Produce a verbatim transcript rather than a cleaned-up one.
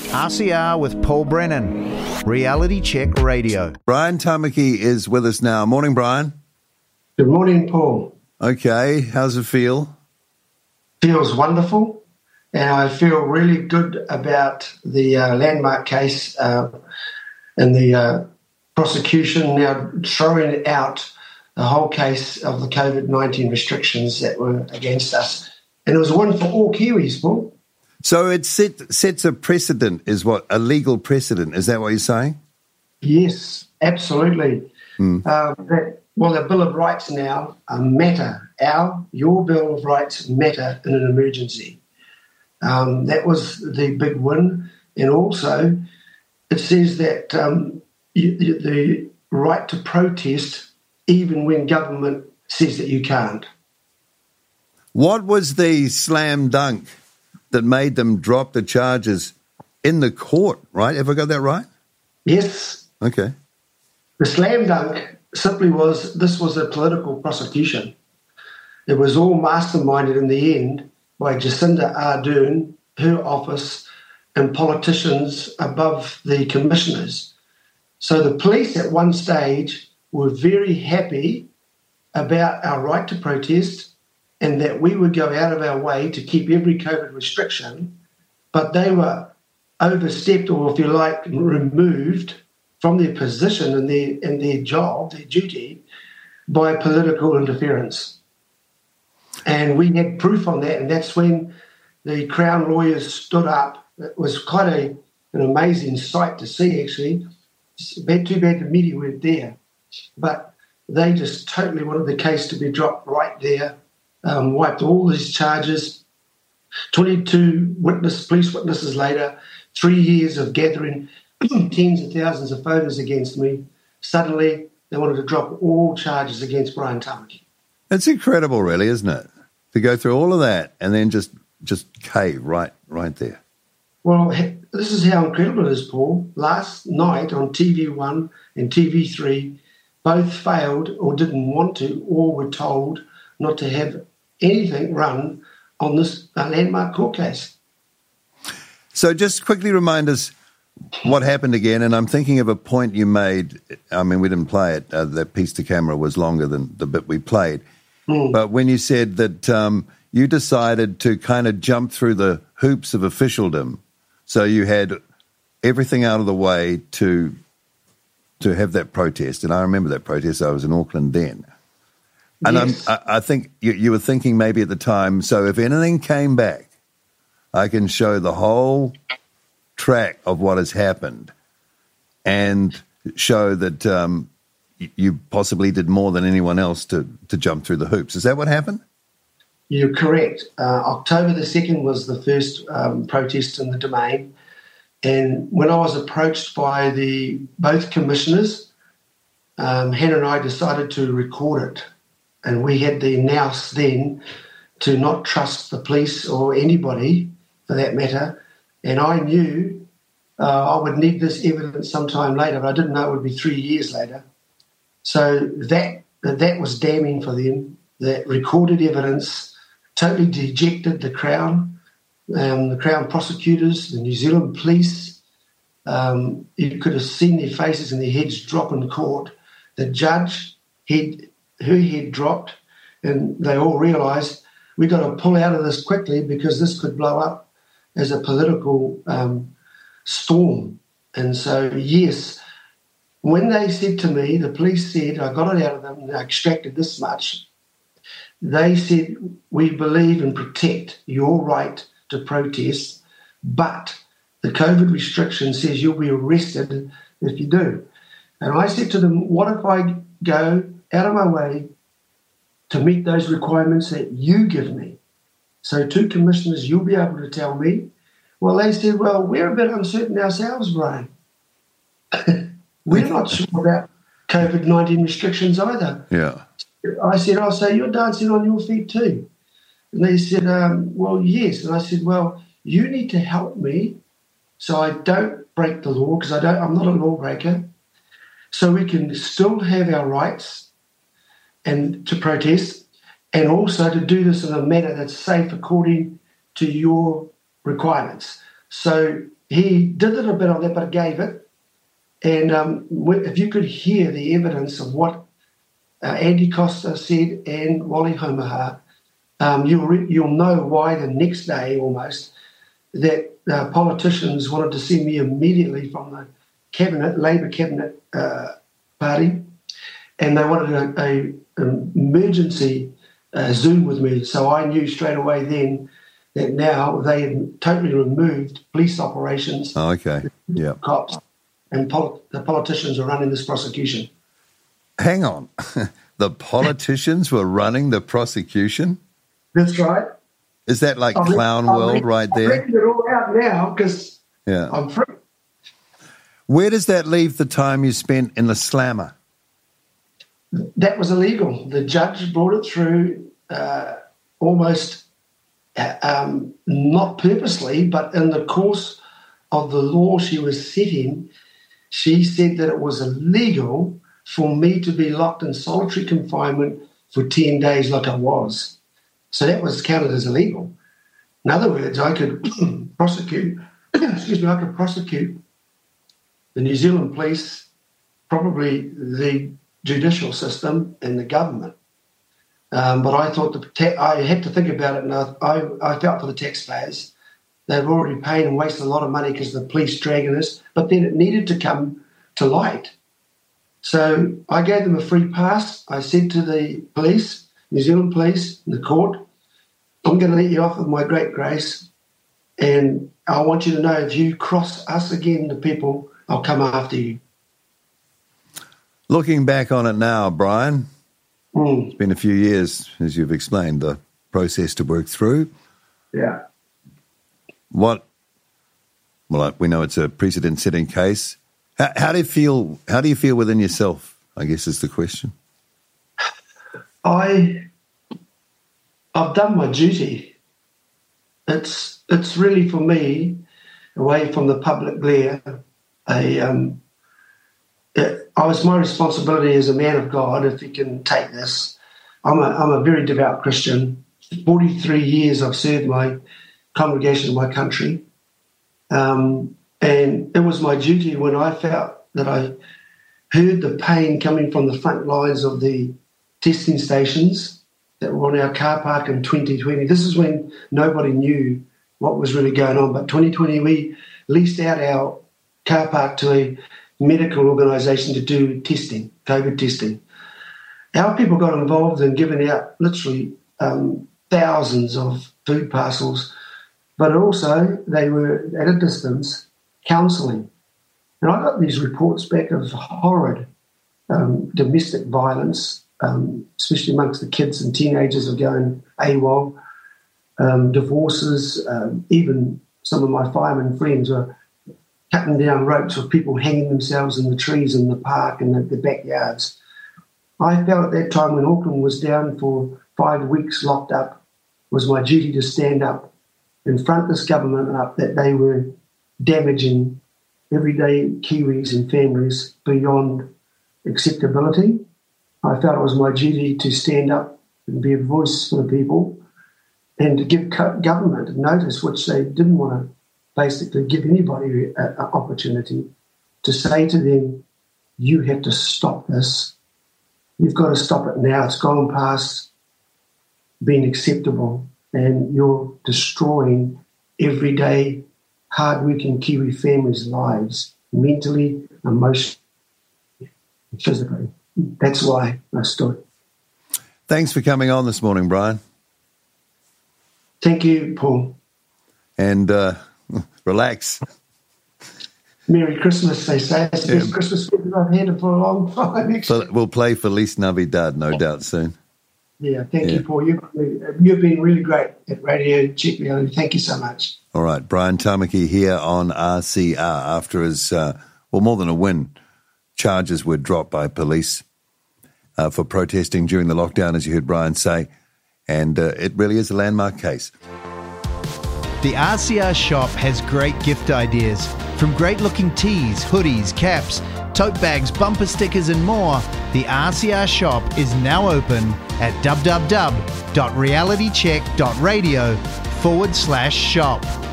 R C R with Paul Brennan, Reality Check Radio. Brian Tamaki is with us now. Morning, Brian. Good morning, Paul. Okay, how's it feel? Feels wonderful, and I feel really good about the uh, landmark case uh, and the uh, prosecution now throwing out the whole case of the COVID nineteen restrictions that were against us. And it was one for all Kiwis, Paul. So it set, sets a precedent, is what, a legal precedent, is that what you're saying? Yes, absolutely. Mm. Um, that, well, the Bill of Rights now uh, matter. Our, your Bill of Rights matter in an emergency. Um, that was the big win. And also, it says that um, you, you, the right to protest even when government says that you can't. What was the slam dunk that made them drop the charges in the court, right? Have I got that right? Yes. Okay. The slam dunk simply was this was a political prosecution. It was all masterminded in the end by Jacinda Ardern, her office, and politicians above the commissioners. So the police at one stage were very happy about our right to protest and that we would go out of our way to keep every COVID restriction, but they were overstepped, or if you like, removed from their position and their, and their job, their duty, by political interference. And we had proof on that, and that's when the Crown lawyers stood up. It was quite a, an amazing sight to see, actually. It's too bad the media weren't there. But they just totally wanted the case to be dropped right there. Um, wiped all these charges, twenty-two witness, police witnesses later, three years of gathering tens of thousands of photos against me. Suddenly, they wanted to drop all charges against Brian Tamaki. It's incredible, really, isn't it? To go through all of that and then just just cave right, right there. Well, this is how incredible it is, Paul. Last night on T V one and T V three, both failed or didn't want to, or were told not to have anything run on this uh, landmark court case. So just quickly remind us what happened again, and I'm thinking of a point you made. I mean, we didn't play it. Uh, that piece to camera was longer than the bit we played. Mm. But when you said that um, you decided to kind of jump through the hoops of officialdom, so you had everything out of the way to to have that protest, and I remember that protest. I was in Auckland then. And yes. I'm, I, I think you, you were thinking maybe at the time, so if anything came back, I can show the whole track of what has happened and show that um, you possibly did more than anyone else to, to jump through the hoops. Is that what happened? You're correct. Uh, October the second was the first um, protest in the Domain. And when I was approached by the both commissioners, um, Hannah and I decided to record it. And we had the nous then to not trust the police or anybody, for that matter. And I knew uh, I would need this evidence sometime later, but I didn't know it would be three years later. So that that was damning for them. That recorded evidence totally dejected the Crown, um, the Crown prosecutors, the New Zealand police. Um, you could have seen their faces and their heads drop in court. The judge, head, her head dropped, and they all realised we've got to pull out of this quickly because this could blow up as a political um, storm. And so, yes, when they said to me, the police said, I got it out of them, and I extracted this much, they said, we believe and protect your right to protest, but the COVID restriction says you'll be arrested if you do. And I said to them, what if I go out of my way to meet those requirements that you give me? So two commissioners, you'll be able to tell me. Well, they said, well, we're a bit uncertain ourselves, Brian. We're not sure about COVID nineteen restrictions either. Yeah. I said, oh, so you're dancing on your feet too? And they said, um, well, yes. And I said, well, you need to help me so I don't break the law, because I don't, I'm not a lawbreaker, so we can still have our rights and to protest, and also to do this in a manner that's safe according to your requirements. So he did a little bit on that, but gave it. And um, if you could hear the evidence of what uh, Andy Costa said and Wally Homaha, um, you'll, re- you'll know why the next day almost that uh, politicians wanted to see me immediately from the cabinet, Labor cabinet uh, party, and they wanted a, a, an emergency uh, Zoom with me. So I knew straight away then that now they had totally removed police operations. Oh, okay. Yeah. Cops. And pol- the politicians are running this prosecution. Hang on. The politicians were running the prosecution? That's right. Is that like I've Clown read, World read, right there? I've it all out now because yeah. I'm free. Where does that leave the time you spent in the slammer? That was illegal. The judge brought it through uh, almost uh, um, not purposely, but in the course of the law she was setting, she said that it was illegal for me to be locked in solitary confinement for ten days like I was. So that was counted as illegal. In other words, I could prosecute, excuse me, I could prosecute the New Zealand police, probably the judicial system and the government. Um, but I thought the ta- I had to think about it, and I, I, I felt for the taxpayers. They've already paid and wasted a lot of money because the police dragging us, but then it needed to come to light. So I gave them a free pass. I said to the police, New Zealand police, and the court, I'm going to let you off with my great grace, and I want you to know if you cross us again, the people, I'll come after you. Looking back on it now, Brian, mm. it's been a few years, as you've explained, the process to work through. Yeah. What, well, we know it's a precedent-setting case. How, how do you feel? How do you feel within yourself, I guess is the question. I, I've done my duty. It's it's really for me, away from the public glare. A, um, it, I was my responsibility as a man of God. If you can take this, I'm a I'm a very devout Christian. Forty-three years I've served my congregation in my country, um, and it was my duty when I felt that I heard the pain coming from the front lines of the testing stations that were on our car park in twenty twenty. This is when nobody knew what was really going on, but twenty twenty we leased out our car park to a medical organisation to do testing, COVID testing. Our people got involved in giving out literally um, thousands of food parcels, but also they were at a distance counselling. And I got these reports back of horrid um, domestic violence, um, especially amongst the kids and teenagers are going AWOL, um, divorces, um, even some of my firemen friends were cutting down ropes with people hanging themselves in the trees in the park and the, the backyards. I felt at that time when Auckland was down for five weeks locked up, was my duty to stand up and front this government up that they were damaging everyday Kiwis and families beyond acceptability. I felt it was my duty to stand up and be a voice for the people and to give government notice, which they didn't want to basically give anybody an opportunity, to say to them, you have to stop this. You've got to stop it now. It's gone past being acceptable and you're destroying everyday hard-working Kiwi families' lives, mentally, emotionally, physically. That's why I stood. Thanks for coming on this morning, Brian. Thank you, Paul. And uh, relax. Merry Christmas, they say. It's the Yeah. best Christmas present I've had for a long time, actually. So we'll play Feliz Navidad, no doubt, soon. Yeah, thank Yeah. you, Paul. You've, you've been really great at Radio Check Reality. Thank you so much. All right, Brian Tamaki here on R C R after his, uh, well, more than a win. Charges were dropped by police uh, for protesting during the lockdown, as you heard Brian say, and uh, it really is a landmark case. The R C R shop has great gift ideas. From great-looking tees, hoodies, caps, tote bags, bumper stickers and more, the R C R shop is now open at www.realitycheck.radio forward slash shop.